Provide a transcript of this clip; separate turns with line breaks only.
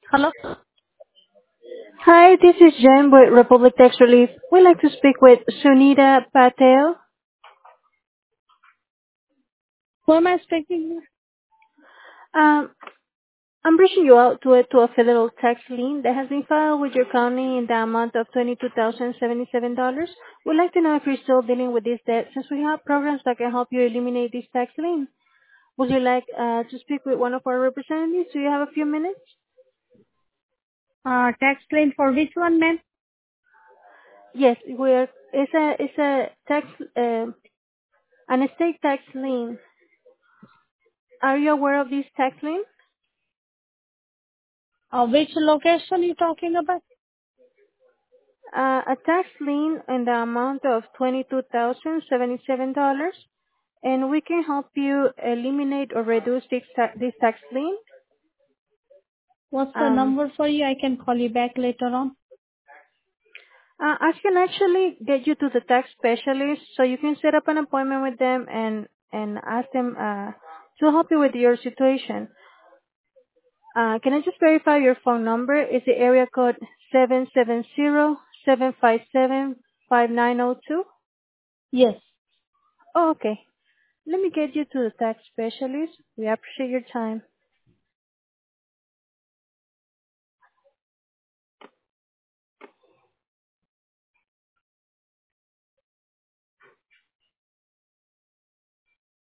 Hello?
Hi, this is Jen with Republic Tax Relief. We'd like to speak with Sunita Patel.
Who am I speaking with?
Um, I'm reaching you out to a federal tax lien that has been filed with your county in the amount of $22,077. We'd like to know if you're still dealing with this debt since we have programs that can help you eliminate this tax lien. Would you like to speak with one of our representatives? Do you have a few minutes?
Tax claim for which one, ma'am?
Yes, it's a tax, an estate tax lien. Are you aware of this tax lien?
Which location you talking about?
A tax lien in the amount of $22,077, and we can help you eliminate or reduce this tax lien.
What's the
Um,
number for you? I can call you back later on.
I can actually get you to the tax specialist, so you can set up an appointment with them and ask them to help you with your situation. Can I just verify your phone number? Is the area code 770-757-5902?
Yes.
Oh, okay. Let me get you to the tax specialist. We appreciate your time.